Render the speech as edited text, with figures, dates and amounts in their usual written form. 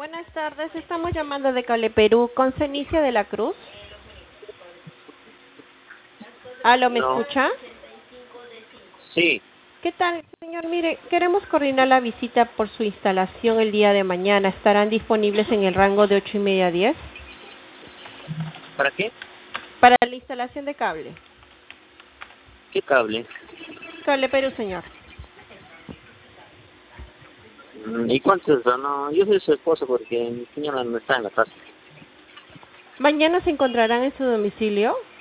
Buenas tardes, estamos llamando de Cable Perú con Cenicia de la Cruz. ¿Aló, me No, escucha? sí, ¿Qué tal, señor? Mire, queremos coordinar la visita por su instalación el día de mañana. ¿Estarán disponibles en el rango de 8:30 a 10? ¿para qué? Para la instalación de cable. ¿Qué cable? Cable Perú, señor. ¿Y cuánto es eso? No, yo soy su esposo porque mi señora no está en la casa. ¿Mañana se encontrarán en su domicilio?